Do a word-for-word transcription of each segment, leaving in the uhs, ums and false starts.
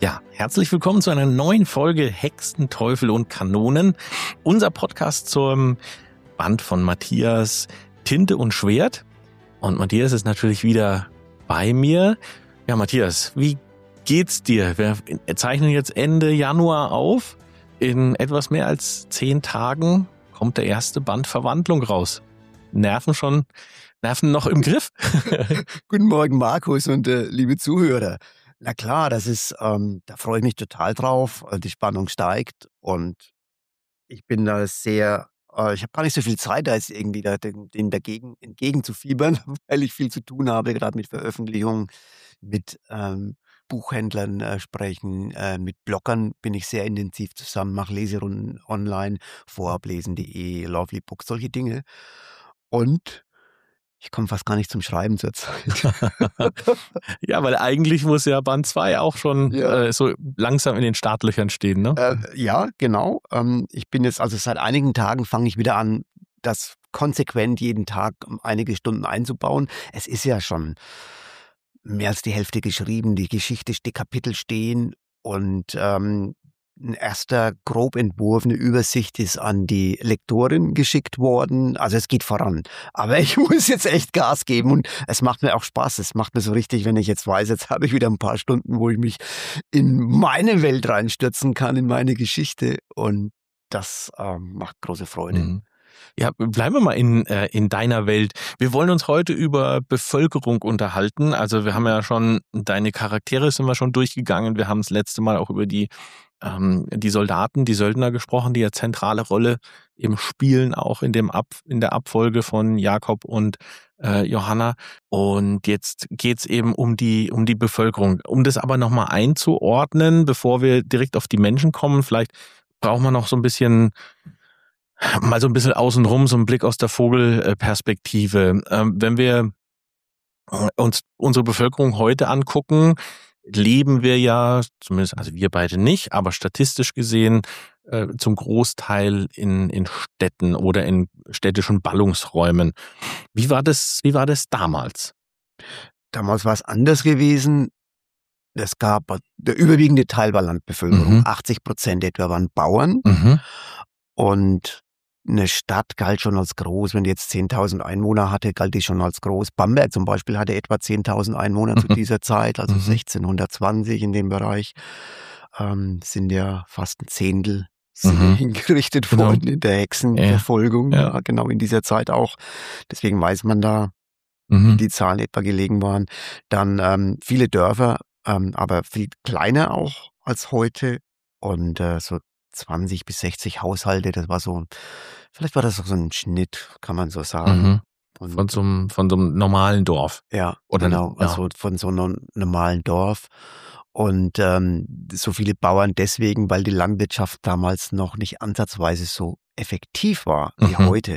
Ja, herzlich willkommen zu einer neuen Folge Hexen, Teufel und Kanonen. Unser Podcast zum Band von Matthias Tinte und Schwert. Und Matthias ist natürlich wieder bei mir. Ja, Matthias, wie geht's dir? Wir zeichnen jetzt Ende Januar auf. In etwas mehr als zehn Tagen kommt der erste Band Verwandlung raus. Nerven schon, Nerven noch im Griff? Guten Morgen, Markus und äh, liebe Zuhörer. Na klar, das ist, ähm, da freue ich mich total drauf. Die Spannung steigt und ich bin da sehr, äh, ich habe gar nicht so viel Zeit, da jetzt irgendwie da, den, den dagegen entgegenzufiebern, weil ich viel zu tun habe, gerade mit Veröffentlichungen, mit ähm, Buchhändlern äh, sprechen, äh, mit Bloggern bin ich sehr intensiv zusammen, mache Leserunden online, vorablesen punkt de, Lovely Books, solche Dinge. Und ich komme fast gar nicht zum Schreiben zurzeit. Ja, weil eigentlich muss ja Band zwei auch schon Ja. äh, so langsam in den Startlöchern stehen, ne? Äh, ja, genau. Ähm, ich bin jetzt, also seit einigen Tagen fange ich wieder an, das konsequent jeden Tag um einige Stunden einzubauen. Es ist ja schon mehr als die Hälfte geschrieben, die Geschichte, die Kapitel stehen und ähm, ein erster Grobentwurf, eine Übersicht ist an die Lektorin geschickt worden. Also es geht voran. Aber ich muss jetzt echt Gas geben und es macht mir auch Spaß. Es macht mir so richtig, wenn ich jetzt weiß, jetzt habe ich wieder ein paar Stunden, wo ich mich in meine Welt reinstürzen kann, in meine Geschichte. Und das ähm, macht große Freude. Mhm. Ja, bleiben wir mal in, äh, in deiner Welt. Wir wollen uns heute über Bevölkerung unterhalten. Also wir haben ja schon, deine Charaktere sind wir schon durchgegangen. Wir haben das letzte Mal auch über die, ähm, die Soldaten, die Söldner gesprochen, die ja zentrale Rolle im Spielen, auch in, dem Ab, in der Abfolge von Jakob und äh, Johanna. Und jetzt geht's eben um die, um die Bevölkerung. Um das aber nochmal einzuordnen, bevor wir direkt auf die Menschen kommen, vielleicht brauchen wir noch so ein bisschen... Mal so ein bisschen außenrum, so ein Blick aus der Vogelperspektive. Ähm, wenn wir uns unsere Bevölkerung heute angucken, leben wir ja, zumindest, also wir beide nicht, aber statistisch gesehen äh, zum Großteil in, in Städten oder in städtischen Ballungsräumen. Wie war das, wie war das damals? Damals war es anders gewesen. Es gab, der überwiegende Teil war Landbevölkerung. Mhm. achtzig Prozent etwa waren Bauern. Mhm. Und eine Stadt galt schon als groß. Wenn die jetzt zehntausend Einwohner hatte, galt die schon als groß. Bamberg zum Beispiel hatte etwa zehntausend Einwohner Mhm. zu dieser Zeit, also Mhm. sechzehnhundertzwanzig in dem Bereich. Ähm, sind ja fast ein Zehntel sind Mhm. hingerichtet Genau. worden in der Hexenverfolgung. Ja. Ja. Ja, genau in dieser Zeit auch. Deswegen weiß man da, Mhm. wie die Zahlen etwa gelegen waren. Dann ähm, viele Dörfer, ähm, aber viel kleiner auch als heute. Und äh, so zwanzig bis sechzig Haushalte, das war so, vielleicht war das auch so ein Schnitt, kann man so sagen. Mhm. Und, Von so einem, von so einem normalen Dorf. ja, Oder- genau, ja. also von so einem normalen Dorf. Und ähm, so viele Bauern deswegen, weil die Landwirtschaft damals noch nicht ansatzweise so effektiv war wie Mhm. heute.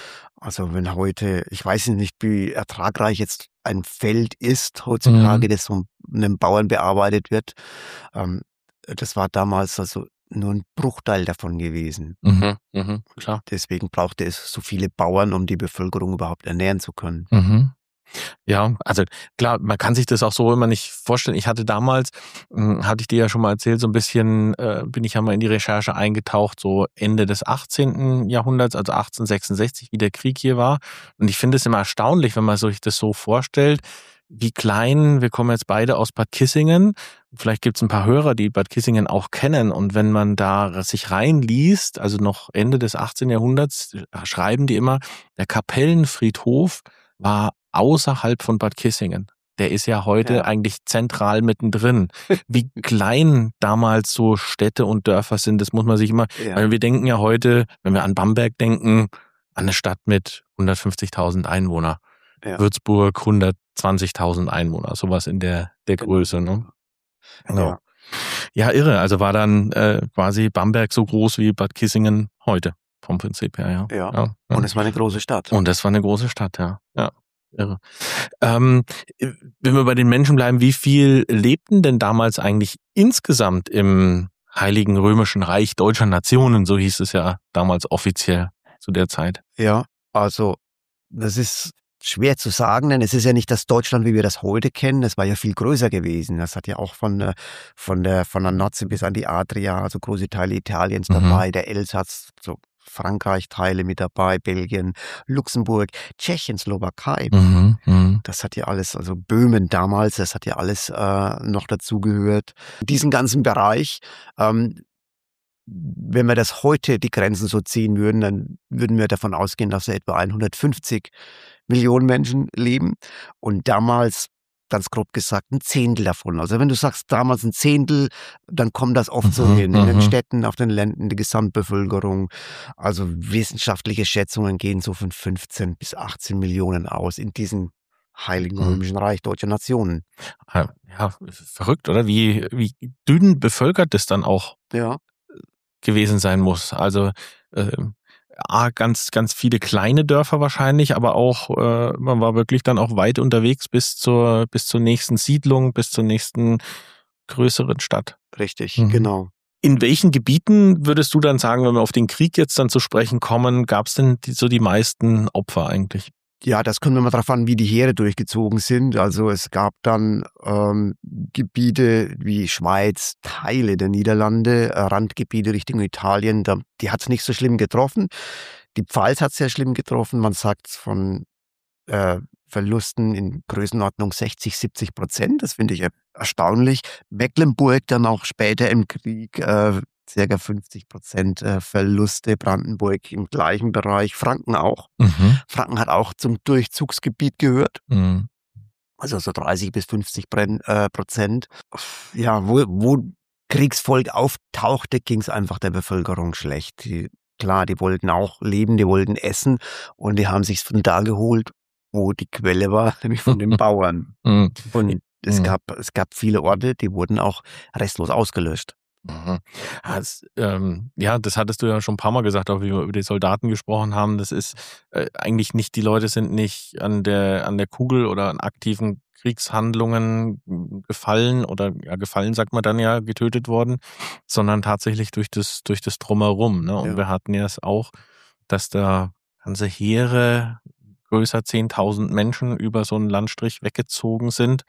Also wenn heute, ich weiß nicht, wie ertragreich jetzt ein Feld ist heutzutage, Mhm. das von einem Bauern bearbeitet wird. Ähm, das war damals also nur ein Bruchteil davon gewesen. Mhm. Mhm. Klar. Deswegen brauchte es so viele Bauern, um die Bevölkerung überhaupt ernähren zu können. Mhm. Ja, also klar, man kann sich das auch so immer nicht vorstellen. Ich hatte damals, mh, hatte ich dir ja schon mal erzählt, so ein bisschen äh, bin ich ja mal in die Recherche eingetaucht, so Ende des achtzehnten Jahrhunderts, also achtzehnhundertsechsundsechzig, wie der Krieg hier war. Und ich finde es immer erstaunlich, wenn man sich das so vorstellt, wie klein, wir kommen jetzt beide aus Bad Kissingen, vielleicht gibt es ein paar Hörer, die Bad Kissingen auch kennen, und wenn man da sich reinliest, also noch Ende des achtzehnten Jahrhunderts, schreiben die immer, der Kapellenfriedhof war außerhalb von Bad Kissingen. Der ist ja heute Ja. eigentlich zentral mittendrin. Wie klein damals so Städte und Dörfer sind, das muss man sich immer, Ja. weil wir denken ja heute, wenn wir an Bamberg denken, an eine Stadt mit hundertfünfzigtausend Einwohner. Ja. Würzburg hundertzwanzigtausend Einwohner, sowas in der, der Genau. Größe, ne? Genau. Ja. Ja, irre. Also war dann äh, quasi Bamberg so groß wie Bad Kissingen heute, vom Prinzip her, ja. Ja. ja. Und es war eine große Stadt. Und das war eine große Stadt, ja. Ja, irre. Ähm, wenn wir bei den Menschen bleiben, wie viel lebten denn damals eigentlich insgesamt im Heiligen Römischen Reich deutscher Nationen? So hieß es ja damals offiziell zu der Zeit. Ja, also das ist schwer zu sagen, denn es ist ja nicht das Deutschland, wie wir das heute kennen. Es war ja viel größer gewesen. Das hat ja auch von, von der, von der Nordsee bis an die Adria, also große Teile Italiens dabei, mhm. der Elsass, so Frankreich Teile mit dabei, Belgien, Luxemburg, Tschechien, Slowakei. Mhm, mh. Das hat ja alles, also Böhmen damals, das hat ja alles äh, noch dazugehört. Diesen ganzen Bereich, ähm, wenn wir das heute die Grenzen so ziehen würden, dann würden wir davon ausgehen, dass da etwa hundertfünfzig Millionen Menschen leben. Und damals, ganz grob gesagt, ein Zehntel davon. Also wenn du sagst, damals ein Zehntel, dann kommt das oft so hin. In den Städten, auf den Ländern, die Gesamtbevölkerung. Also wissenschaftliche Schätzungen gehen so von fünfzehn bis achtzehn Millionen aus in diesem Heiligen Römischen Reich deutscher Nationen. Ja, verrückt, oder? Wie, wie dünn bevölkert das dann auch ja. gewesen sein muss. Also äh, A, ganz, ganz viele kleine Dörfer wahrscheinlich, aber auch, äh, man war wirklich dann auch weit unterwegs bis zur, bis zur nächsten Siedlung, bis zur nächsten größeren Stadt. Richtig, mhm. genau. In welchen Gebieten würdest du dann sagen, wenn wir auf den Krieg jetzt dann zu sprechen kommen, gab es denn die, so die meisten Opfer eigentlich? Ja, das kommt immer darauf an, wie die Heere durchgezogen sind. Also es gab dann ähm, Gebiete wie Schweiz, Teile der Niederlande, äh, Randgebiete Richtung Italien, da, die hat es nicht so schlimm getroffen. Die Pfalz hat es sehr schlimm getroffen. Man sagt von äh, Verlusten in Größenordnung sechzig, siebzig Prozent. Das finde ich erstaunlich. Mecklenburg dann auch später im Krieg äh, circa fünfzig Prozent Verluste, Brandenburg im gleichen Bereich, Franken auch. Mhm. Franken hat auch zum Durchzugsgebiet gehört. Mhm. Also so dreißig bis fünfzig Prozent. Ja, wo, wo Kriegsvolk auftauchte, ging es einfach der Bevölkerung schlecht. Die, klar, die wollten auch leben, die wollten essen und die haben sich von da geholt, wo die Quelle war, nämlich von den Bauern. Mhm. Und es, mhm. gab, es gab viele Orte, die wurden auch restlos ausgelöscht. Mhm. Das, ähm, ja, das hattest du ja schon ein paar Mal gesagt, auch wie wir über die Soldaten gesprochen haben. Das ist äh, eigentlich nicht, die Leute sind nicht an der, an der Kugel oder an aktiven Kriegshandlungen gefallen oder ja, gefallen sagt man dann ja, getötet worden, sondern tatsächlich durch das, durch das Drumherum. Ne? Und ja. wir hatten ja es auch, dass da ganze Heere, größer zehntausend Menschen über so einen Landstrich weggezogen sind.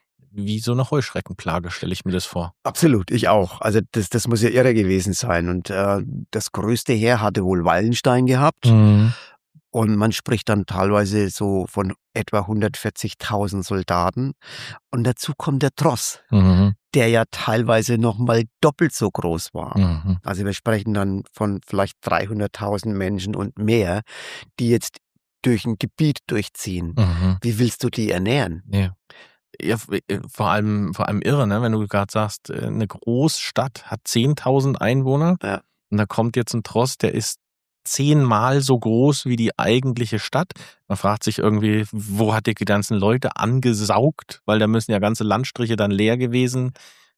Wie so eine Heuschreckenplage, stelle ich mir das vor. Absolut, ich auch. Also das, das muss ja irre gewesen sein. Und äh, das größte Heer hatte wohl Wallenstein gehabt. Mhm. Und man spricht dann teilweise so von etwa hundertvierzigtausend Soldaten. Und dazu kommt der Tross, mhm. der ja teilweise noch mal doppelt so groß war. Mhm. Also wir sprechen dann von vielleicht dreihunderttausend Menschen und mehr, die jetzt durch ein Gebiet durchziehen. Mhm. Wie willst du die ernähren? Ja. Ja, vor allem, vor allem irre, ne? Wenn du gerade sagst, eine Großstadt hat zehntausend Einwohner ja. und da kommt jetzt ein Tross, der ist zehnmal so groß wie die eigentliche Stadt. Man fragt sich irgendwie, wo hat der die ganzen Leute angesaugt? Weil da müssen ja ganze Landstriche dann leer gewesen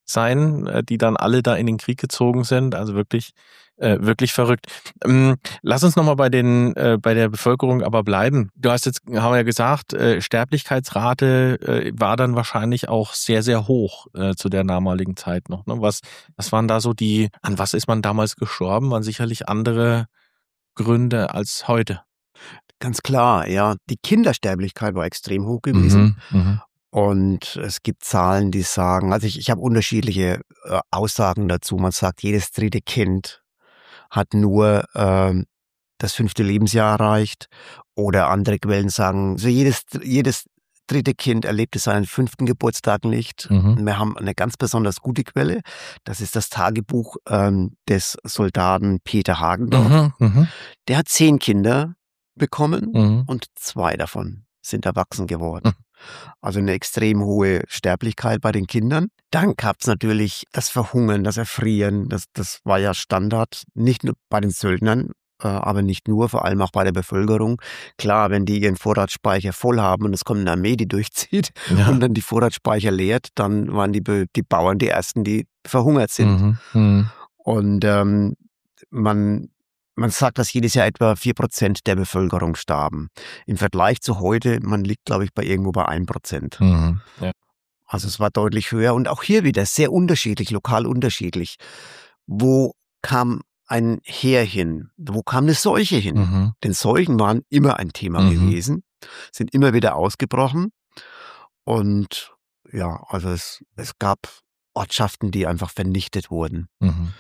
sein, die dann alle da in den Krieg gezogen sind. Also wirklich, äh, wirklich verrückt. Ähm, lass uns nochmal bei den, äh, bei der Bevölkerung aber bleiben. Du hast jetzt, haben wir ja gesagt, äh, Sterblichkeitsrate äh, war dann wahrscheinlich auch sehr, sehr hoch äh, zu der damaligen Zeit noch. Ne? Was, was waren da so die, an was ist man damals gestorben? Waren sicherlich andere Gründe als heute. Ganz klar, ja. Die Kindersterblichkeit war extrem hoch gewesen. Mhm, mh. Und es gibt Zahlen, die sagen, also ich, ich habe unterschiedliche äh, Aussagen dazu. Man sagt, jedes dritte Kind hat nur ähm, das fünfte Lebensjahr erreicht. Oder andere Quellen sagen, so jedes, jedes dritte Kind erlebte seinen fünften Geburtstag nicht. Mhm. Wir haben eine ganz besonders gute Quelle. Das ist das Tagebuch ähm, des Soldaten Peter Hagendorf. Mhm, mh. Der hat zehn Kinder bekommen mhm. und zwei davon sind erwachsen geworden. Mhm. Also eine extrem hohe Sterblichkeit bei den Kindern. Dann gab es natürlich das Verhungern, das Erfrieren. Das, das war ja Standard, nicht nur bei den Söldnern, äh, aber nicht nur, vor allem auch bei der Bevölkerung. Klar, wenn die ihren Vorratsspeicher voll haben und es kommt eine Armee, die durchzieht ja. und dann die Vorratsspeicher leert, dann waren die, die Bauern die Ersten, die verhungert sind. Mhm. Mhm. Und ähm, man... Man sagt, dass jedes Jahr etwa vier Prozent der Bevölkerung starben. Im Vergleich zu heute, man liegt, glaube ich, bei irgendwo bei ein Prozent. Mhm, ja. Also es war deutlich höher und auch hier wieder sehr unterschiedlich, lokal unterschiedlich. Wo kam ein Heer hin? Wo kam eine Seuche hin? Mhm. Denn Seuchen waren immer ein Thema mhm. gewesen. sind immer wieder ausgebrochen. Und ja, also es, es gab Ortschaften, die einfach vernichtet wurden. Mhm.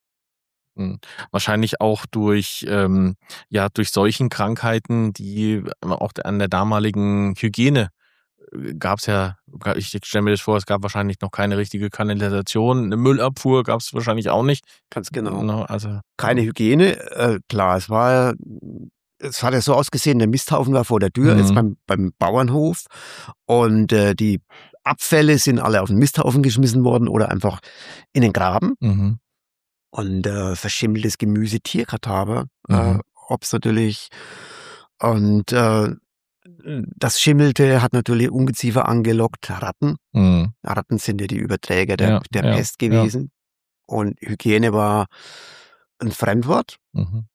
Mhm. Wahrscheinlich auch durch, ähm, ja, durch Seuchenkrankheiten, die auch an der damaligen Hygiene gab es ja, ich stelle mir das vor, es gab wahrscheinlich noch keine richtige Kanalisation, eine Müllabfuhr gab es wahrscheinlich auch nicht. Ganz genau. Ne, also Keine Hygiene, äh, klar, es war, es hat ja so ausgesehen, der Misthaufen war vor der Tür, jetzt Mhm. beim, beim Bauernhof und äh, die Abfälle sind alle auf den Misthaufen geschmissen worden oder einfach in den Graben Mhm. und äh, verschimmeltes Gemüse, Tierkadaver, äh, Mhm. ob's natürlich und äh, das Schimmelte hat natürlich Ungeziefer angelockt, Ratten. Mhm. Ratten sind ja die Überträger der, Ja, der ja, Pest ja. gewesen und Hygiene war ein Fremdwort. Mhm.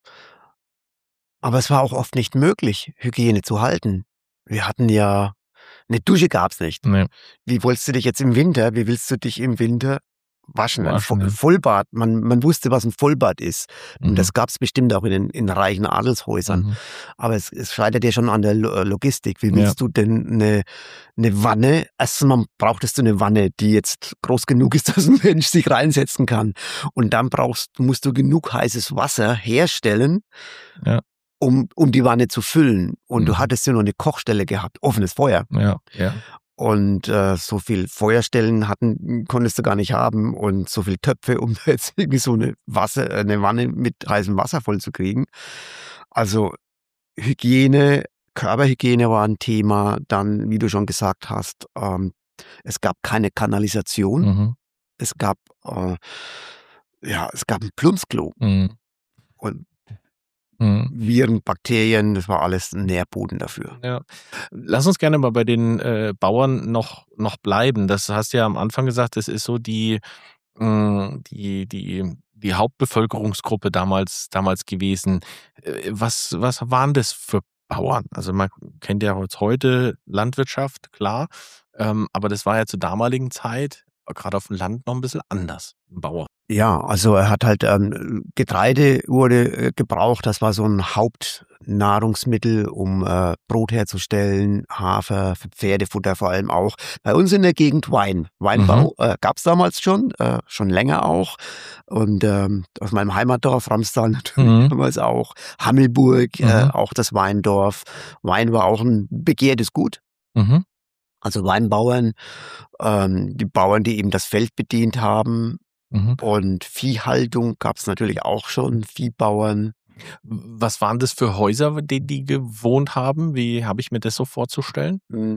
Aber es war auch oft nicht möglich, Hygiene zu halten. Wir hatten ja, eine Dusche gab's nicht. Ne, Wie wolltest du dich jetzt im Winter, wie willst du dich im Winter waschen? Ein Vo waschen, ja. Vollbad, man, man wusste, was ein Vollbad ist. Und Mhm. das gab's bestimmt auch in den in reichen Adelshäusern. Mhm. Aber es, es scheitert ja schon an der Lo- Logistik. Wie Ja. willst du denn eine, eine Wanne, erstens mal brauchtest du eine Wanne, die jetzt groß genug ist, dass ein Mensch sich reinsetzen kann. Und dann brauchst, musst du genug heißes Wasser herstellen, Ja. um, um die Wanne zu füllen. Und Mhm. du hattest ja nur eine Kochstelle gehabt, offenes Feuer. Ja, ja. Und äh, so viel Feuerstellen hatten, konntest du gar nicht haben und so viel Töpfe, um jetzt irgendwie so eine Wasser, eine Wanne mit heißem Wasser voll zu kriegen. Also Hygiene, Körperhygiene war ein Thema. Dann, wie du schon gesagt hast, ähm, es gab keine Kanalisation. Mhm. Es gab äh, ja, es gab ein Plumpsklo Mhm. und Mhm. Viren, Bakterien, das war alles ein Nährboden dafür. Ja. Lass uns gerne mal bei den äh, Bauern noch, noch bleiben. Das hast du ja am Anfang gesagt, das ist so die, mh, die, die, die Hauptbevölkerungsgruppe damals, damals gewesen. Äh, Was, was waren das für Bauern? Also man kennt ja jetzt heute Landwirtschaft, klar, ähm, aber das war ja zur damaligen Zeit, gerade auf dem Land, noch ein bisschen anders, ein Bauer. Ja, also er hat halt ähm, Getreide wurde äh, gebraucht, das war so ein Hauptnahrungsmittel, um äh, Brot herzustellen, Hafer, für Pferdefutter vor allem auch. Bei uns in der Gegend Wein. Weinbau äh, gab's damals schon, äh, schon länger auch. Und ähm, aus meinem Heimatdorf, Ramstal natürlich Mhm. damals auch, Hammelburg, äh, Mhm. auch das Weindorf. Wein war auch ein begehrtes Gut. Mhm. Also Weinbauern, ähm, die Bauern, die eben das Feld bedient haben. Mhm. Und Viehhaltung gab's natürlich auch schon, Viehbauern. Was waren das für Häuser, in denen die gewohnt haben? Wie habe ich mir das so vorzustellen? Hm,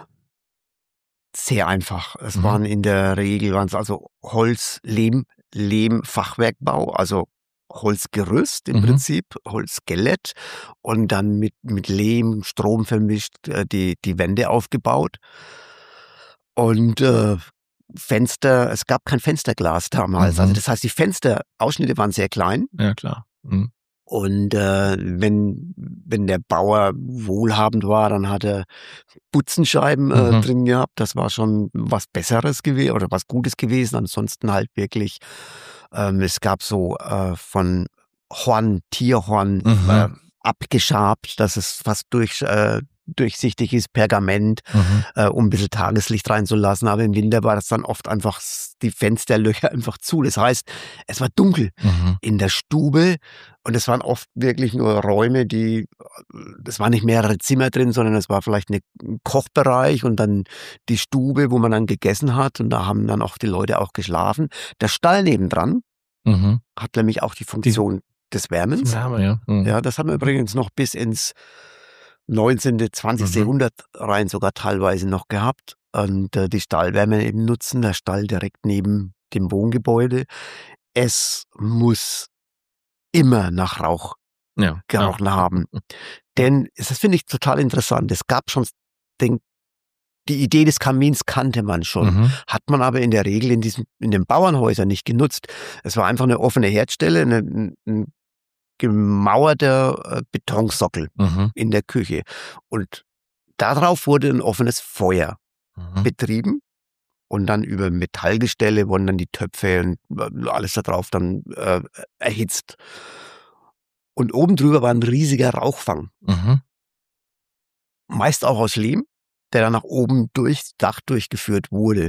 sehr einfach. Es Mhm. waren in der Regel waren's also Holz, Lehm, Lehmfachwerkbau, also Holzgerüst im Mhm. Prinzip, Holzskelett und dann mit mit Lehm, Strom vermischt, äh, die die Wände aufgebaut. Und äh, Fenster, es gab kein Fensterglas damals. Also Mhm. das heißt, die Fensterausschnitte waren sehr klein. Ja, klar. Mhm. Und äh, wenn, wenn der Bauer wohlhabend war, dann hat er Butzenscheiben äh, Mhm. drin gehabt. Das war schon was Besseres gewesen oder was Gutes gewesen. Ansonsten halt wirklich, ähm, es gab so äh, von Horn, Tierhorn Mhm. äh, abgeschabt, dass es fast durch, äh, durchsichtig ist, Pergament, Mhm. äh, um ein bisschen Tageslicht reinzulassen. Aber im Winter war das dann oft einfach s- die Fensterlöcher einfach zu. Das heißt, es war dunkel Mhm. in der Stube und es waren oft wirklich nur Räume, die, das waren nicht mehrere Zimmer drin, sondern es war vielleicht eine, ein Kochbereich und dann die Stube, wo man dann gegessen hat und da haben dann auch die Leute auch geschlafen. Der Stall nebendran Mhm. hat nämlich auch die Die Funktion des Wärmens. Wärme, ja. Mhm. Ja, das haben wir übrigens noch bis ins neunzehnte., zwanzigste. Mhm. Jahrhundert rein sogar teilweise noch gehabt und äh, die Stallwärme eben nutzen, der Stall direkt neben dem Wohngebäude. Es muss immer nach Rauch Ja, ja. gerochen haben. Denn es- das finde ich total interessant. Es gab schon den, die Idee des Kamins kannte man schon, Mhm. hat man aber in der Regel in diesen in den Bauernhäusern nicht genutzt. Es war einfach eine offene Herdstelle, eine, ein, ein gemauerter äh, Betonsockel Mhm. in der Küche und darauf wurde ein offenes Feuer Mhm. betrieben und dann über Metallgestelle wurden dann die Töpfe und äh, alles da drauf dann äh, erhitzt. Und oben drüber war ein riesiger Rauchfang. Mhm. meist auch aus Lehm, der dann nach oben durchs Dach durchgeführt wurde.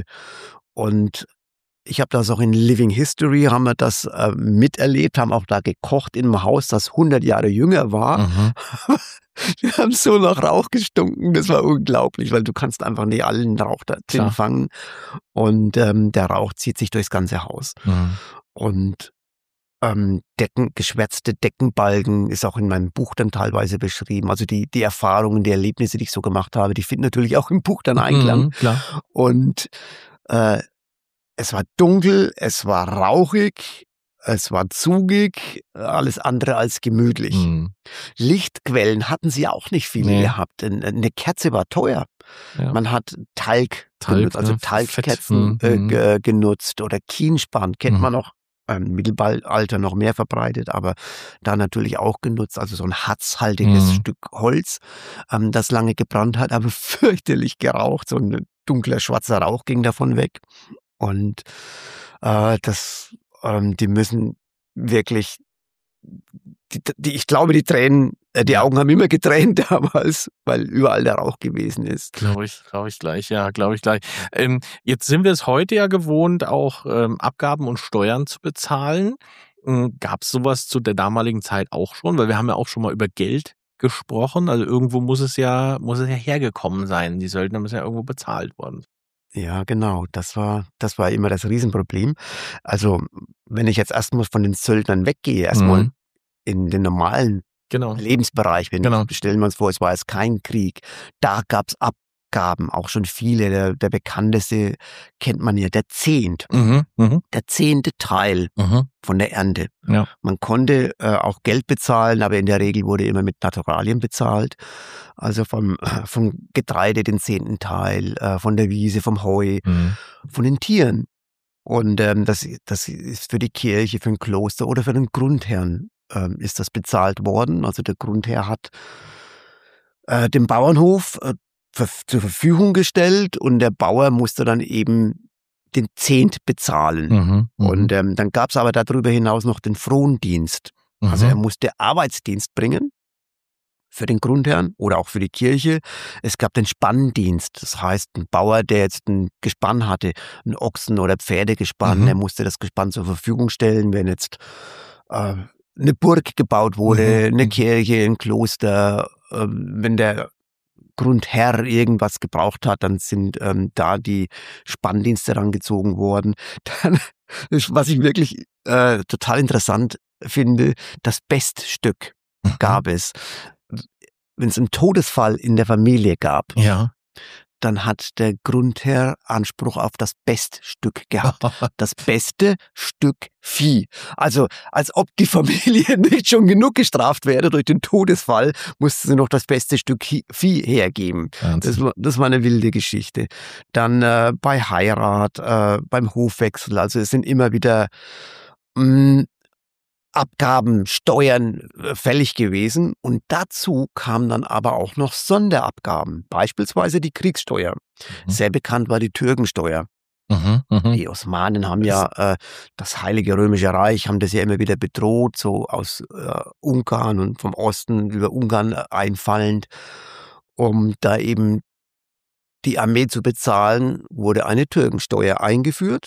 Und ich habe das auch in Living History, haben wir das äh, miterlebt, haben auch da gekocht in einem Haus, das hundert Jahre jünger war. Mhm. Wir haben so nach Rauch gestunken, das war unglaublich, weil du kannst einfach nicht allen Rauch da drin Klar. fangen. Und ähm, der Rauch zieht sich durchs ganze Haus. Mhm. Und ähm, Decken, geschwärzte Deckenbalken ist auch in meinem Buch dann teilweise beschrieben. Also die, die Erfahrungen, die Erlebnisse, die ich so gemacht habe, die finden natürlich auch im Buch dann Einklang. Mhm, klar. Und äh, es war dunkel, es war rauchig, es war zugig, alles andere als gemütlich. Mhm. Lichtquellen hatten sie auch nicht viele Nee. gehabt. Eine Kerze war teuer. Ja. Man hat Talg, Talg, genutzt, also ne? Talgkerzen Fett. äh, Mhm. ge- genutzt oder Kienspan, kennt Mhm. man noch. Im Mittelalter noch mehr verbreitet, aber da natürlich auch genutzt. Also so ein harzhaltiges Mhm. Stück Holz, ähm, das lange gebrannt hat, aber fürchterlich geraucht. So ein dunkler, schwarzer Rauch ging davon weg. Und äh, das, ähm, die müssen wirklich, die, die, ich glaube, die Tränen, äh, die Ja. Augen haben immer getränt damals, weil überall der Rauch gewesen ist. Glaube ich, glaube ich gleich, ja, glaube ich gleich. Ähm, jetzt sind wir es heute ja gewohnt, auch ähm, Abgaben und Steuern zu bezahlen. Ähm, Gab es sowas zu der damaligen Zeit auch schon? Weil wir haben ja auch schon mal über Geld gesprochen. Also irgendwo muss es ja, muss es ja hergekommen sein. Die Söldner müssen ja irgendwo bezahlt worden. Ja, genau. Das war, das war immer das Riesenproblem. Also, wenn ich jetzt erstmal von den Söldnern weggehe, erstmal Mhm. in den normalen Genau. Lebensbereich, wenn Genau. stellen wir uns vor, es war jetzt kein Krieg, da gab's Abgaben, auch schon viele. Der, der bekannteste kennt man ja, der Zehnt, Mhm. Mhm. der zehnte Teil Mhm. von der Ernte. Ja. Man konnte äh, auch Geld bezahlen, aber in der Regel wurde immer mit Naturalien bezahlt. Also vom, äh, vom Getreide den zehnten Teil, äh, von der Wiese, vom Heu, Mhm. von den Tieren. Und ähm, das, das ist für die Kirche, für ein Kloster oder für den Grundherrn ähm, ist das bezahlt worden. Also der Grundherr hat äh, den Bauernhof äh, ver zur Verfügung gestellt und der Bauer musste dann eben den Zehnt bezahlen. Mhm. Mhm. Und ähm, dann gab es aber darüber hinaus noch den Frondienst. Also er Mhm. musste Arbeitsdienst bringen für den Grundherrn oder auch für die Kirche. Es gab den Spanndienst. Das heißt, ein Bauer, der jetzt ein Gespann hatte, ein Ochsen- oder Pferdegespann, Mhm. der musste das Gespann zur Verfügung stellen, wenn jetzt äh, eine Burg gebaut wurde, Mhm. eine Mhm. Kirche, ein Kloster. Äh, wenn der Grundherr irgendwas gebraucht hat, dann sind ähm, da die Spanndienste rangezogen worden. Dann, was ich wirklich äh, total interessant finde, das Beststück Mhm. gab es. Wenn es einen Todesfall in der Familie gab, Ja. dann hat der Grundherr Anspruch auf das Beststück gehabt. Das beste Stück Vieh. Also als ob die Familie nicht schon genug gestraft wäre durch den Todesfall, musste sie noch das beste Stück Vieh hergeben. Das Wahnsinn. war, das war eine wilde Geschichte. Dann äh, bei Heirat, äh, beim Hofwechsel, also es sind immer wieder mh, Abgaben, Steuern äh, fällig gewesen und dazu kamen dann aber auch noch Sonderabgaben, beispielsweise die Kriegssteuer. Mhm. Sehr bekannt war die Türkensteuer. Mhm. Mhm. Die Osmanen haben ja äh, das Heilige Römische Reich, haben das ja immer wieder bedroht, so aus äh, Ungarn und vom Osten über Ungarn äh, einfallend. Um da eben die Armee zu bezahlen, wurde eine Türkensteuer eingeführt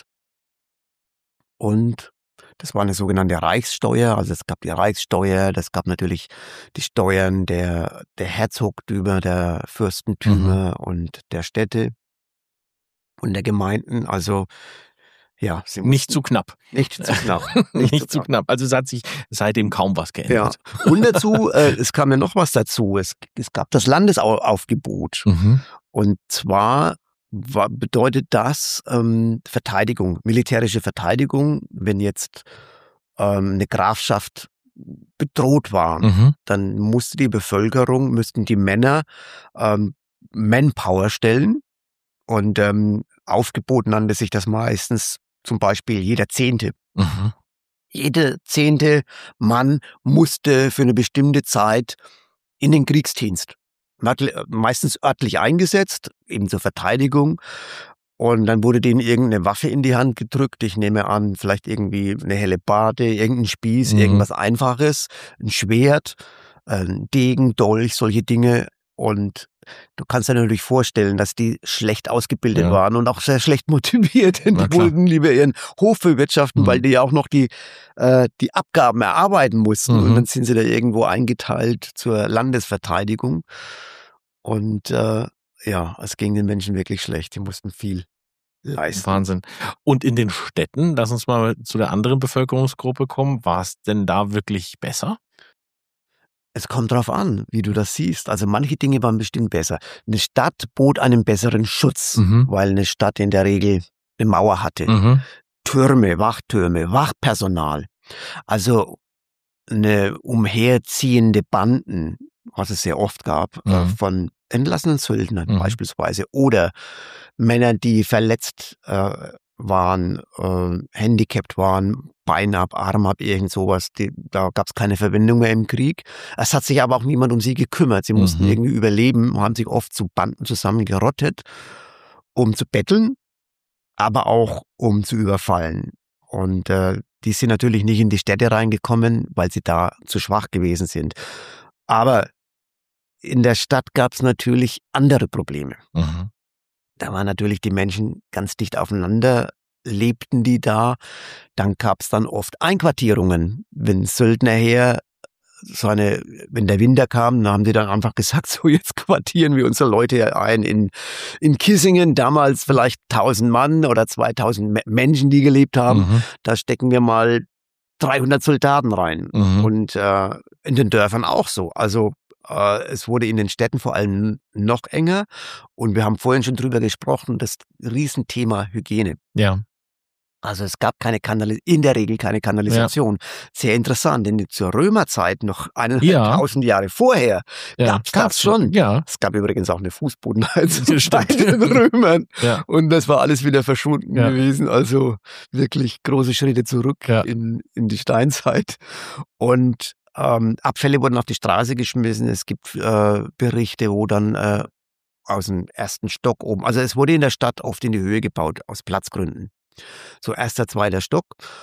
und das war eine sogenannte Reichssteuer. Also es gab die Reichssteuer, das gab natürlich die Steuern der, der Herzogtümer, der Mhm. Fürstentümer und der Städte und der Gemeinden. Also ja, sie Nicht mussten zu knapp. nicht zu knapp. Nicht, Nicht zu zu knapp. Also es hat sich seitdem kaum was Ja, geändert. und dazu, äh, es kam ja noch was dazu. Es, es gab das Landesaufgebot. Mhm. Und zwar war, bedeutet das ähm, Verteidigung, militärische Verteidigung. Wenn jetzt ähm, eine Grafschaft bedroht war, Mhm. dann musste die Bevölkerung, müssten die Männer ähm, Manpower stellen. Und ähm, Aufgebot nannte sich das meistens zum Beispiel jeder Zehnte. Mhm. Jeder zehnte Mann musste für eine bestimmte Zeit in den Kriegsdienst. Meistens örtlich eingesetzt, eben zur Verteidigung. Und dann wurde denen irgendeine Waffe in die Hand gedrückt. Ich nehme an, vielleicht irgendwie eine Hellebarde, irgendein Spieß, Mhm. irgendwas Einfaches, ein Schwert, ein Degen, Dolch, solche Dinge. Und du kannst dir natürlich vorstellen, dass die schlecht ausgebildet Ja. waren und auch sehr schlecht motiviert. Denn Na die klar. wollten lieber ihren Hof bewirtschaften, Mhm. weil die ja auch noch die, äh, die Abgaben erarbeiten mussten. Und Mhm. dann sind sie da irgendwo eingeteilt zur Landesverteidigung. Und äh, ja, es ging den Menschen wirklich schlecht. Die mussten viel leisten. Wahnsinn. Und in den Städten, lass uns mal zu der anderen Bevölkerungsgruppe kommen, war es denn da wirklich besser? Es kommt drauf an, wie du das siehst. Also manche Dinge waren bestimmt besser. Eine Stadt bot einen besseren Schutz, Mhm. weil eine Stadt in der Regel eine Mauer hatte. Mhm. Türme, Wachtürme, Wachpersonal. Also eine umherziehende Banden, was es sehr oft gab, äh, Mhm. von entlassenen Söldnern Mhm. beispielsweise. Oder Männer, die verletzt äh, waren, äh, handicapped waren, Bein ab, Arm ab, irgend sowas. Die, da gab es keine Verbindung mehr im Krieg. Es hat sich aber auch niemand um sie gekümmert. Sie mussten Mhm. irgendwie überleben, haben sich oft zu Banden zusammengerottet, um zu betteln, aber auch um zu überfallen. Und äh, die sind natürlich nicht in die Städte reingekommen, weil sie da zu schwach gewesen sind. Aber in der Stadt gab es natürlich andere Probleme. Mhm. Da waren natürlich die Menschen ganz dicht aufeinander, lebten die da. Dann gab es dann oft Einquartierungen. Wenn Söldner her, so eine, wenn der Winter kam, dann haben die dann einfach gesagt, so jetzt quartieren wir unsere Leute ein in, in Kissingen. Damals vielleicht tausend Mann oder zweitausend Me- Menschen, die gelebt haben. Mhm. Da stecken wir mal dreihundert Soldaten rein. Mhm. Und äh, in den Dörfern auch so. Also äh, es wurde in den Städten vor allem noch enger. Und wir haben vorhin schon drüber gesprochen, das Riesenthema Hygiene. Ja. Also es gab keine Kanal in der Regel keine Kanalisation. Sehr interessant, denn zur Römerzeit, noch eineinhalbtausend Jahre vorher, Ja. gab's das schon. Ja. Es gab übrigens auch eine Fußbodenheizung Das bei stimmt. den Römern. Ja. Und das war alles wieder verschwunden Ja. gewesen. Also wirklich große Schritte zurück Ja. in, in die Steinzeit. Und ähm, Abfälle wurden auf die Straße geschmissen. Es gibt äh, Berichte, wo dann äh, aus dem ersten Stock oben, also es wurde in der Stadt oft in die Höhe gebaut, aus Platzgründen. So erster, zweiter Stock.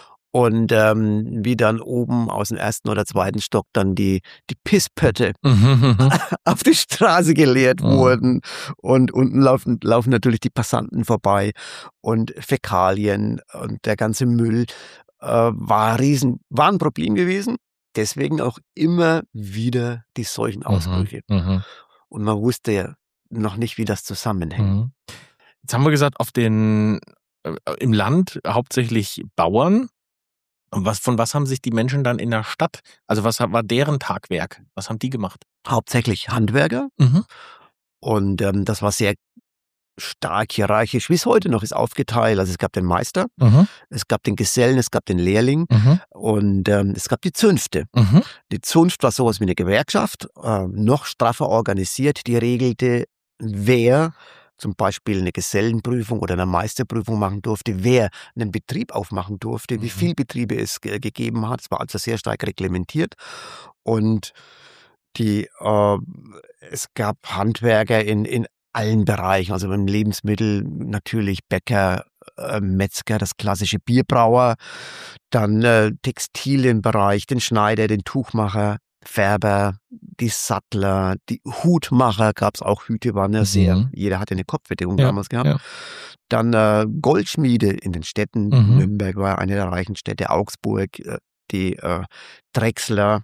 Und ähm, wie dann oben aus dem ersten oder zweiten Stock dann die, die Pisspötte Mhm. auf die Straße geleert Mhm. wurden. Und unten laufen, laufen natürlich die Passanten vorbei. Und Fäkalien und der ganze Müll äh, war, riesen, war ein Problem gewesen. Deswegen auch immer wieder die Seuchenausbrüche. Mhm. Und man wusste ja noch nicht, wie das zusammenhängt. Mhm. Jetzt haben wir gesagt, auf den äh, im Land hauptsächlich Bauern. Und was, von was haben sich die Menschen dann in der Stadt, also was war deren Tagwerk? Was haben die gemacht? Hauptsächlich Handwerker. Mhm. Und ähm, das war sehr stark hierarchisch, wie es heute noch ist, aufgeteilt. Also es gab den Meister, Mhm. es gab den Gesellen, es gab den Lehrling Mhm. und ähm, es gab die Zünfte. Mhm. Die Zunft war sowas wie eine Gewerkschaft, äh, noch straffer organisiert, die regelte, wer zum Beispiel eine Gesellenprüfung oder eine Meisterprüfung machen durfte, wer einen Betrieb aufmachen durfte, wie Mhm. viele Betriebe es ge gegeben hat. Es war also sehr stark reglementiert. Und die, äh, es gab Handwerker in, in allen Bereichen, also beim Lebensmittel natürlich Bäcker, äh, Metzger, das klassische Bierbrauer, dann äh, Textil im Bereich, den Schneider, den Tuchmacher, Färber, die Sattler, die Hutmacher, gab es auch Hüte, waren ja sehr, Mhm. jeder hatte eine Kopfbedeckung Ja, damals gehabt. ja. Dann äh, Goldschmiede in den Städten, Mhm. Nürnberg war eine der reichen Städte, Augsburg, äh, die äh, Drechsler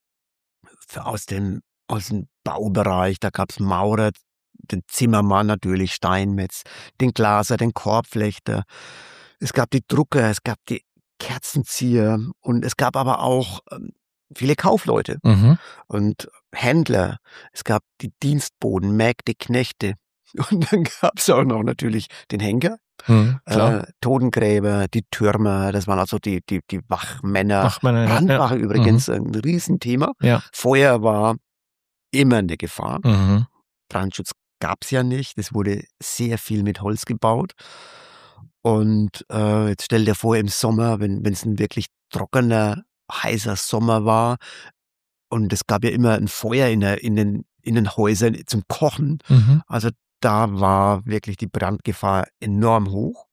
für aus dem, aus dem Baubereich, da gab es Maurer, den Zimmermann natürlich, Steinmetz, den Glaser, den Korbflechter. Es gab die Drucker, es gab die Kerzenzieher und es gab aber auch ähm, viele Kaufleute Mhm. und Händler. Es gab die Dienstboten, Mägde, Knechte. Und dann gab es auch noch natürlich den Henker, Mhm. Klar. äh, Totengräber, die Türmer, das waren also die, die, die Wachmänner. Wachmänner, ja, ja. Brandwache übrigens, ein Riesenthema. Ja. Feuer war immer eine Gefahr. Mhm. Brandschutz gab es ja nicht. Es wurde sehr viel mit Holz gebaut. Und äh, jetzt stell dir vor, im Sommer, wenn es ein wirklich trockener, heißer Sommer war und es gab ja immer ein Feuer in, der, in, den, in den Häusern zum Kochen. Mhm. Also da war wirklich die Brandgefahr enorm hoch.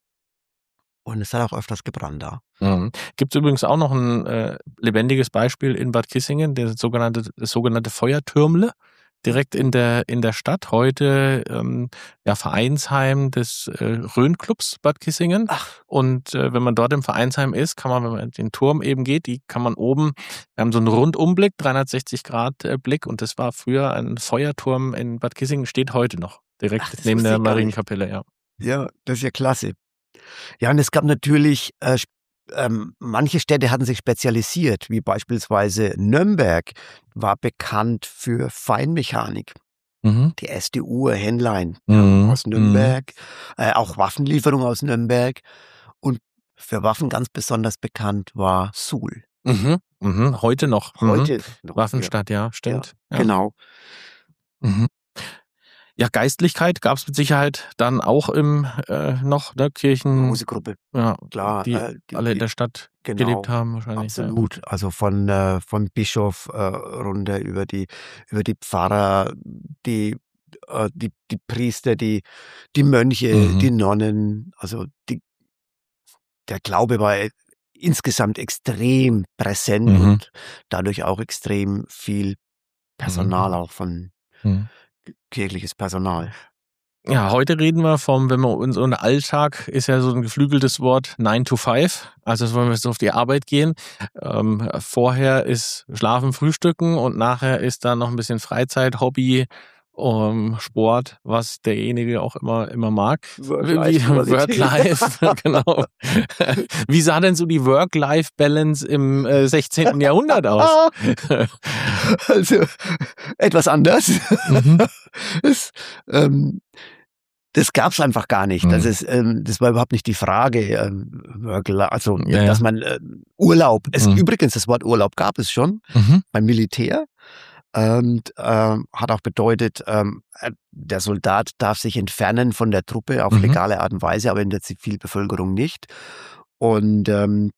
Und es hat auch öfters gebrannt da. Mhm. Gibt es übrigens auch noch ein äh, lebendiges Beispiel in Bad Kissingen, der sogenannte, das sogenannte Feuertürmle. direkt in der in der Stadt heute ähm, ja Vereinsheim des äh, Rhön-Clubs Bad Kissingen. Ach. Und äh, wenn man dort im Vereinsheim ist, kann man, wenn man den Turm eben geht, die kann man oben, wir haben so einen Rundumblick, dreihundertsechzig Grad äh, Blick, und das war früher ein Feuerturm in Bad Kissingen, steht heute noch, direkt Ach, das neben wusste der ich gar nicht. Marienkapelle, ja. Ja, das ist ja klasse. Ja, und es gab natürlich, äh, sp- ähm, manche Städte hatten sich spezialisiert, wie beispielsweise Nürnberg war bekannt für Feinmechanik. Mhm. Die S D U, Henlein, kam Mhm. aus Nürnberg, äh, auch Waffenlieferung aus Nürnberg. Und für Waffen ganz besonders bekannt war Suhl. Mhm. Mhm. Heute noch. Mhm. Heute noch. Ja, Waffenstadt, ja, stimmt. Ja. genau. Mhm. Ja, Geistlichkeit gab es mit Sicherheit dann auch im äh, noch, ne, Kirchen, Große Gruppe, ja, klar. die äh, die, alle in die, der Stadt genau, gelebt haben wahrscheinlich. Ja. absolut. Also von äh, vom Bischof äh, runter über die über die Pfarrer, die äh, die die Priester, die die Mönche, Mhm. die Nonnen. Also die, der Glaube war äh, insgesamt extrem präsent Mhm. und dadurch auch extrem viel Personal, auch von Mhm. kirchliches Personal. Ja, heute reden wir vom, wenn wir uns unser Alltag ist ja so ein geflügeltes Wort, nine to five. Also wollen wir so auf die Arbeit gehen. Ähm, vorher ist Schlafen, Frühstücken und nachher ist dann noch ein bisschen Freizeit, Hobby, um, Sport, was derjenige auch immer immer mag. Wie Work-Life-Dualität. Work-Life, genau. Wie sah denn so die Work-Life-Balance im äh, sechzehnten. Jahrhundert aus? Also etwas anders. Mhm. Es, ähm, das gab's einfach gar nicht. Das Mhm. ist, ähm, das war überhaupt nicht die Frage. Ähm, Work-Life, also Ja, dass ja. man äh, Urlaub. Es, Mhm. Übrigens, das Wort Urlaub gab es schon Mhm. beim Militär. Und ähm, hat auch bedeutet, ähm, äh, der Soldat darf sich entfernen von der Truppe auf Mhm. legale Art und Weise, aber in der Zivilbevölkerung nicht. Und ähm,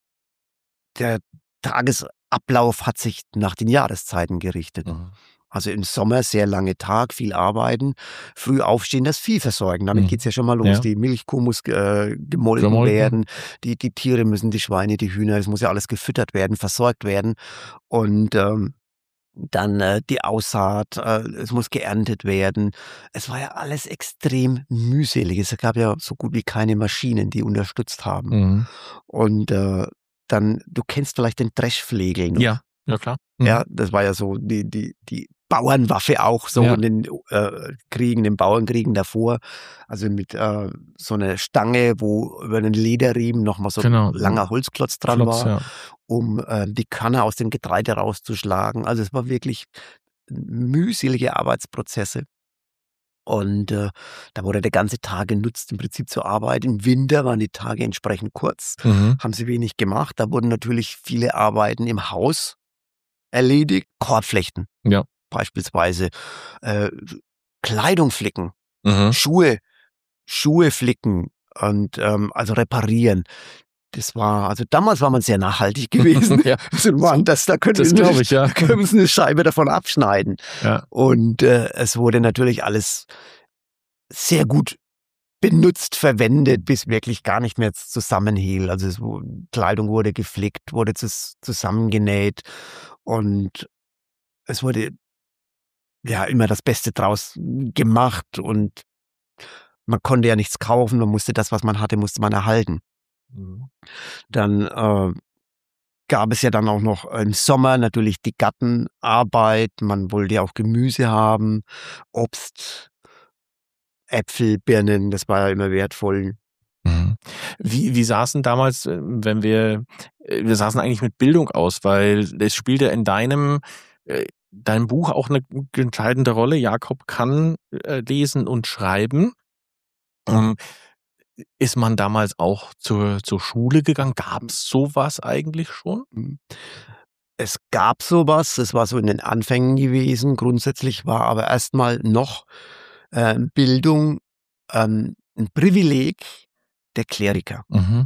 der Tagesablauf hat sich nach den Jahreszeiten gerichtet. Mhm. Also im Sommer sehr lange Tag, viel arbeiten, früh aufstehen, das Vieh versorgen. Damit Mhm. geht's ja schon mal los. Ja. Die Milchkuh muss äh, gemolken, Gemolken. werden, die, die Tiere müssen, die Schweine, die Hühner, es muss ja alles gefüttert werden, versorgt werden. Und ähm, dann äh, die Aussaat, äh, es muss geerntet werden. Es war ja alles extrem mühselig. Es gab ja so gut wie keine Maschinen, die unterstützt haben. Mhm. Und äh, dann, du kennst vielleicht den Dreschflegel noch. Ja, ja klar. Mhm. Ja, das war ja so die, die, die Bauernwaffe auch so Ja. in den äh, Kriegen, den Bauernkriegen davor. Also mit äh, so einer Stange, wo über den Lederriemen nochmal so Genau. ein langer Holzklotz dran Klotz, war, ja. um äh, die Kanne aus dem Getreide rauszuschlagen. Also es war wirklich mühselige Arbeitsprozesse. Und äh, da wurde der ganze Tag genutzt, im Prinzip zur Arbeit. Im Winter waren die Tage entsprechend kurz, Mhm. haben sie wenig gemacht. Da wurden natürlich viele Arbeiten im Haus erledigt. Korbflechten Ja. beispielsweise, äh, Kleidung flicken, Mhm. Schuhe, Schuhe flicken und ähm, also reparieren. Das war, also damals war man sehr nachhaltig gewesen. Ja. Also man, das, da können Das wir glaube ich, ja. da können wir uns eine Scheibe davon abschneiden. Ja. Und äh, es wurde natürlich alles sehr gut benutzt, verwendet, bis wirklich gar nicht mehr zusammenhielt. Also es, wo- Kleidung wurde geflickt, wurde zus zusammengenäht und es wurde ja immer das Beste draus gemacht und man konnte ja nichts kaufen, man musste das, was man hatte, musste man erhalten. Mhm. Dann äh, gab es ja dann auch noch im Sommer natürlich die Gartenarbeit, man wollte ja auch Gemüse haben, Obst, Äpfel, Birnen, das war ja immer wertvoll. Mhm. Wie, wie saßen damals, äh, wenn wir, äh, wir saßen eigentlich mit Bildung aus, weil es spielte in deinem, äh, deinem Buch auch eine entscheidende Rolle. Jakob kann äh, lesen und schreiben. Ähm, ist man damals auch zur, zur Schule gegangen? Gab es sowas eigentlich schon? Mhm. Es gab sowas, es war so in den Anfängen gewesen. Grundsätzlich war aber erstmal noch äh, Bildung ähm, ein Privileg der Kleriker. Mhm.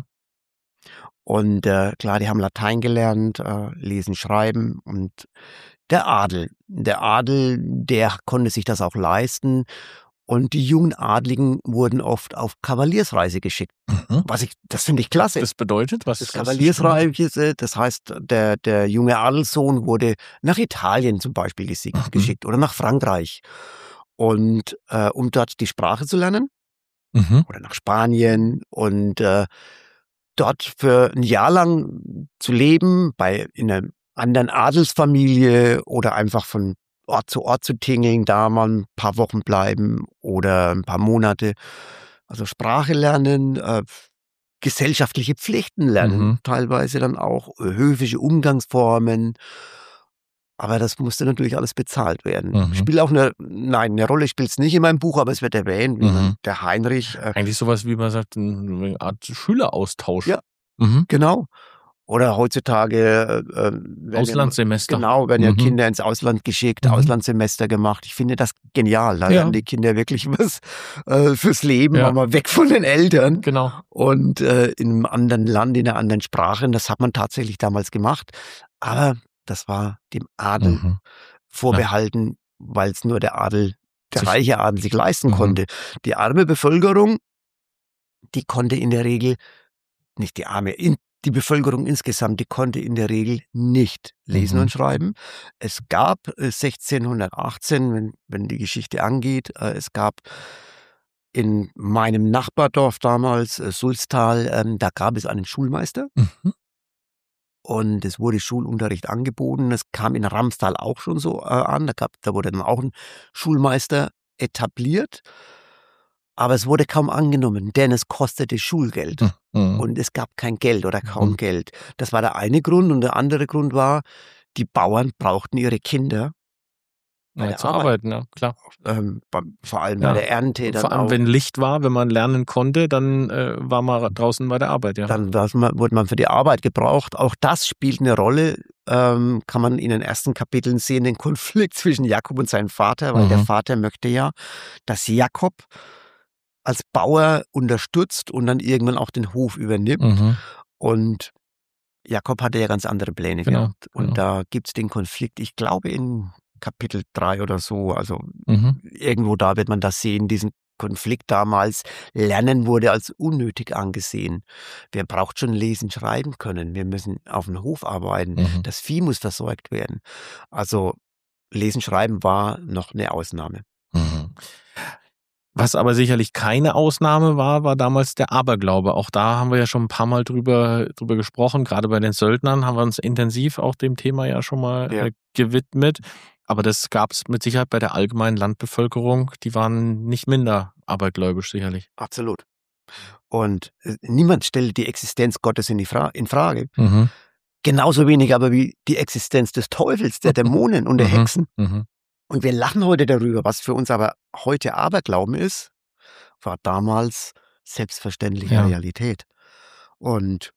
Und äh, klar, die haben Latein gelernt, äh, lesen, schreiben und der Adel. Der Adel, der konnte sich das auch leisten Und die jungen Adligen wurden oft auf Kavaliersreise geschickt. Mhm. Was ich, das finde ich klasse. Das bedeutet, was Das ist das? Kavaliersreise, das heißt, der, der junge Adelssohn wurde nach Italien zum Beispiel geschickt, Mhm. geschickt oder nach Frankreich. Und äh, um dort die Sprache zu lernen, Mhm. oder nach Spanien und äh, dort für ein Jahr lang zu leben, bei in einer anderen Adelsfamilie oder einfach von Ort zu Ort zu tingeln, da mal ein paar Wochen bleiben oder ein paar Monate. Also Sprache lernen, äh, gesellschaftliche Pflichten lernen, Mhm. teilweise dann auch äh, höfische Umgangsformen. Aber das musste natürlich alles bezahlt werden. Mhm. Spielt auch eine, nein, eine Rolle spielt es nicht in meinem Buch, aber es wird erwähnt, wie Mhm. man, der Heinrich, äh, Eigentlich sowas, wie man sagt, eine Art Schüleraustausch. Ja. Mhm. genau. Oder heutzutage äh, äh, werden ja, Auslandssemester. genau, werden ja Mhm. Kinder ins Ausland geschickt, Mhm. Auslandssemester gemacht. Ich finde das genial. Da Ja. lernen die Kinder wirklich was äh, fürs Leben, Ja. mal weg von den Eltern Genau. und äh, in einem anderen Land, in einer anderen Sprache. Und das hat man tatsächlich damals gemacht. Aber das war dem Adel Mhm. vorbehalten, weil es nur der Adel, der Sich- reiche Adel sich leisten Mhm. konnte. Die arme Bevölkerung, die konnte in der Regel, nicht die arme, in, die Bevölkerung insgesamt, die konnte in der Regel nicht lesen Mhm. und schreiben. Es gab äh, sechzehnhundertachtzehn, wenn, wenn die Geschichte angeht, äh, es gab in meinem Nachbardorf damals, äh, Sulztal, ähm, da gab es einen Schulmeister Mhm. und es wurde Schulunterricht angeboten. Es kam in Ramstal auch schon so äh, an, da, gab, da wurde dann auch ein Schulmeister etabliert. Aber es wurde kaum angenommen, denn es kostete Schulgeld. Mhm. Und es gab kein Geld oder kaum Mhm. Geld. Das war der eine Grund. Und der andere Grund war, die Bauern brauchten ihre Kinder bei Ja, der zu Arbeit. arbeiten, ja, klar. Ähm, beim, vor allem bei Ja. der Ernte. Dann Vor allem, auch. wenn Licht war, wenn man lernen konnte, dann äh, war man draußen bei der Arbeit, ja. Dann war's mal- wurde man für die Arbeit gebraucht. Auch das spielt eine Rolle. Ähm, kann man in den ersten Kapiteln sehen, den Konflikt zwischen Jakob und seinem Vater, weil Mhm. der Vater möchte ja, dass Jakob als Bauer unterstützt und dann irgendwann auch den Hof übernimmt. Mhm. Und Jakob hatte ja ganz andere Pläne Genau, gehabt. Und genau. da gibt's den Konflikt, ich glaube in Kapitel drei oder so, also Mhm. irgendwo da wird man das sehen, diesen Konflikt damals. Lernen wurde als unnötig angesehen. Wer braucht schon lesen, schreiben können? Wir müssen auf dem Hof arbeiten. Mhm. Das Vieh muss versorgt werden. Also lesen, schreiben war noch eine Ausnahme. Mhm. Was aber sicherlich keine Ausnahme war, war damals der Aberglaube. Auch da haben wir ja schon ein paar Mal drüber, drüber gesprochen. Gerade bei den Söldnern haben wir uns intensiv auch dem Thema ja schon mal Ja. äh, gewidmet. Aber das gab es mit Sicherheit bei der allgemeinen Landbevölkerung. Die waren nicht minder abergläubisch sicherlich. Absolut. Und äh, niemand stellt die Existenz Gottes in, die Fra in Frage. Mhm. Genauso wenig aber wie die Existenz des Teufels, der Dämonen und der Mhm. Hexen. Mhm. Und wir lachen heute darüber, was für uns aber heute Aberglauben ist, war damals selbstverständliche Ja. Realität. Und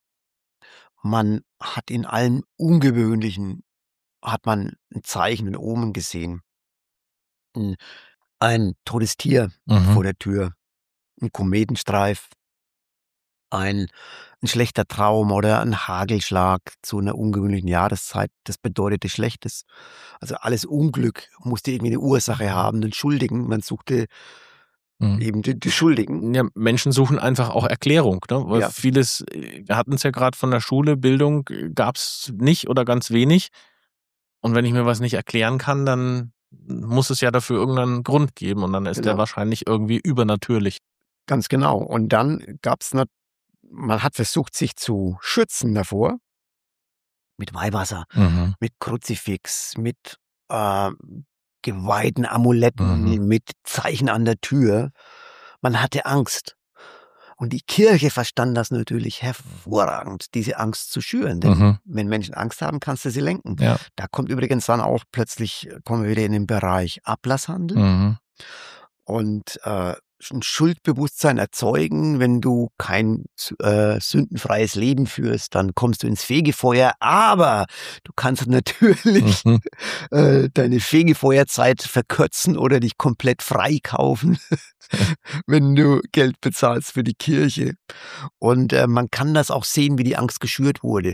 man hat in allem Ungewöhnlichen, hat man ein Zeichen, ein Omen gesehen. Ein, ein totes Tier Mhm. vor der Tür, ein Kometenstreif, ein, ein schlechter Traum oder ein Hagelschlag zu einer ungewöhnlichen Jahreszeit. Das bedeutete Schlechtes. Also alles Unglück musste irgendwie eine Ursache haben, einen Schuldigen. Man suchte Mhm. eben die, die Schuldigen. Ja, Menschen suchen einfach auch Erklärung, ne? Weil Ja. vieles, wir hatten es ja gerade von der Schule, Bildung gab es nicht oder ganz wenig. Und wenn ich mir was nicht erklären kann, dann muss es ja dafür irgendeinen Grund geben und dann ist der Genau. wahrscheinlich irgendwie übernatürlich. Ganz genau. Und dann gab's nat- man hat versucht, sich zu schützen davor. Mit Weihwasser, Mhm. mit Kruzifix, mit äh, geweihten Amuletten, Mhm. mit Zeichen an der Tür. Man hatte Angst. Und die Kirche verstand das natürlich hervorragend, diese Angst zu schüren. Denn Mhm. wenn Menschen Angst haben, kannst du sie lenken. Ja. Da kommt übrigens dann auch plötzlich, äh, kommen wir wieder in den Bereich Ablasshandel. Mhm. Und äh, ein Schuldbewusstsein erzeugen, wenn du kein äh, sündenfreies Leben führst, dann kommst du ins Fegefeuer, aber du kannst natürlich Mhm. äh, deine Fegefeuerzeit verkürzen oder dich komplett freikaufen, wenn du Geld bezahlst für die Kirche. Und äh, man kann das auch sehen, wie die Angst geschürt wurde.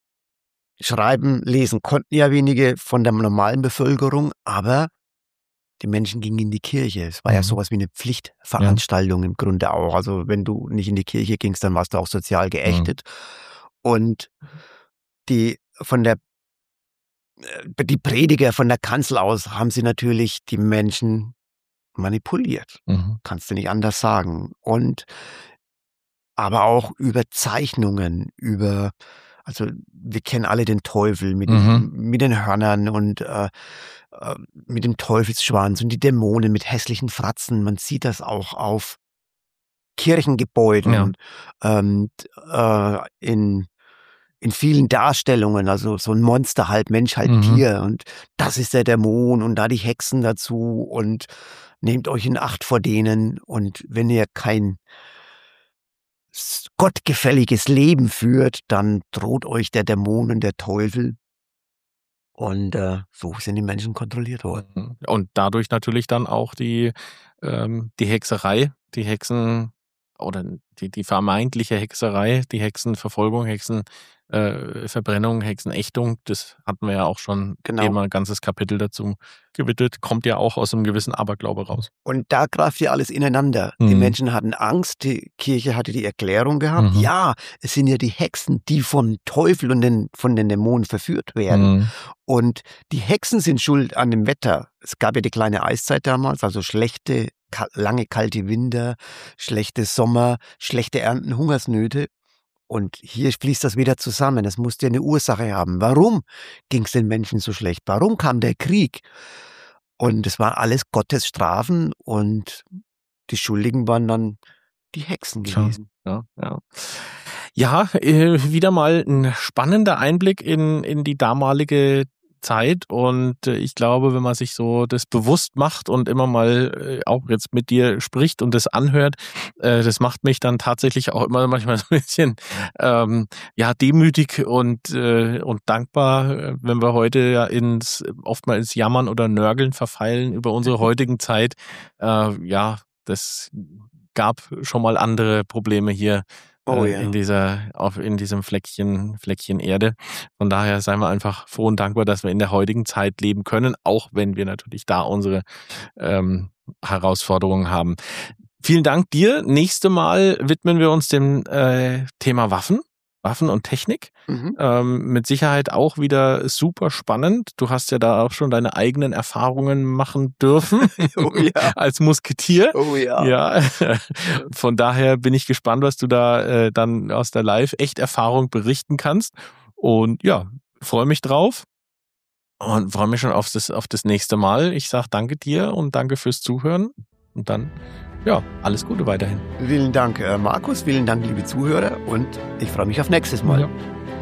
Schreiben, lesen konnten ja wenige von der normalen Bevölkerung, aber Die Menschen gingen in die Kirche. Es war Mhm. ja sowas wie eine Pflichtveranstaltung im Grunde auch. Also wenn du nicht in die Kirche gingst, dann warst du auch sozial geächtet. Und die von der äh, die Prediger von der Kanzel aus haben sie natürlich die Menschen manipuliert. Mhm. Kannst du nicht anders sagen. Und aber auch über Zeichnungen, über, also wir kennen alle den Teufel mit, Mhm. den, mit den Hörnern und äh, äh, mit dem Teufelsschwanz und die Dämonen mit hässlichen Fratzen. Man sieht das auch auf Kirchengebäuden, ähm, äh, in, in vielen Darstellungen, also so ein Monster, halb Mensch, halb Mhm. Tier. Und das ist der Dämon und da die Hexen dazu und nehmt euch in Acht vor denen. Und wenn ihr kein gottgefälliges Leben führt, dann droht euch der Dämon und der Teufel. Und äh, so sind die Menschen kontrolliert worden. Mhm. Und dadurch natürlich dann auch die, ähm, die Hexerei, die Hexen oder die, die vermeintliche Hexerei, die Hexenverfolgung, Hexenverbrennung, äh, Hexenächtung, das hatten wir ja auch schon Genau. Thema, ein ganzes Kapitel dazu gewidmet, kommt ja auch aus einem gewissen Aberglaube raus. Und da greift ja alles ineinander. Die Mhm. Menschen hatten Angst, die Kirche hatte die Erklärung gehabt, Mhm. ja, es sind ja die Hexen, die vom Teufel und den, von den Dämonen verführt werden. Mhm. Und die Hexen sind schuld an dem Wetter. Es gab ja die kleine Eiszeit damals, also schlechte, ka- lange kalte Winter, schlechte Sommer, schlechte Ernten, Hungersnöte. Und hier fließt das wieder zusammen. Es musste ja eine Ursache haben. Warum ging es den Menschen so schlecht? Warum kam der Krieg? Und es war alles Gottes Strafen und die Schuldigen waren dann die Hexen gewesen. Ja, ja. Ja, äh, wieder mal ein spannender Einblick in, in die damalige Zeit und äh, ich glaube, wenn man sich so das bewusst macht und immer mal äh, auch jetzt mit dir spricht und das anhört, äh, das macht mich dann tatsächlich auch immer manchmal so ein bisschen ähm, ja demütig und äh, und dankbar, äh, wenn wir heute ja ins oftmals ins Jammern oder Nörgeln verfeilen über unsere heutigen Zeit. Äh, ja, das gab schon mal andere Probleme hier Oh äh, ja. in dieser, auf, in diesem Fleckchen, Fleckchen Erde. Von daher seien wir einfach froh und dankbar, dass wir in der heutigen Zeit leben können, auch wenn wir natürlich da unsere ähm, Herausforderungen haben. Vielen Dank dir. Nächste Mal widmen wir uns dem äh, Thema Waffen. Waffen und Technik. Mhm. Ähm, mit Sicherheit auch wieder super spannend. Du hast ja da auch schon deine eigenen Erfahrungen machen dürfen. Oh ja. Als Musketier. Oh ja. Ja. Von daher bin ich gespannt, was du da äh, dann aus der Live-Echt-Erfahrung berichten kannst. Und ja, freue mich drauf. Und freue mich schon auf das, auf das nächste Mal. Ich sage danke dir und danke fürs Zuhören. Und dann, ja, alles Gute weiterhin. Vielen Dank, äh, Markus. Vielen Dank, liebe Zuhörer. Und ich freue mich auf nächstes Mal. Ja.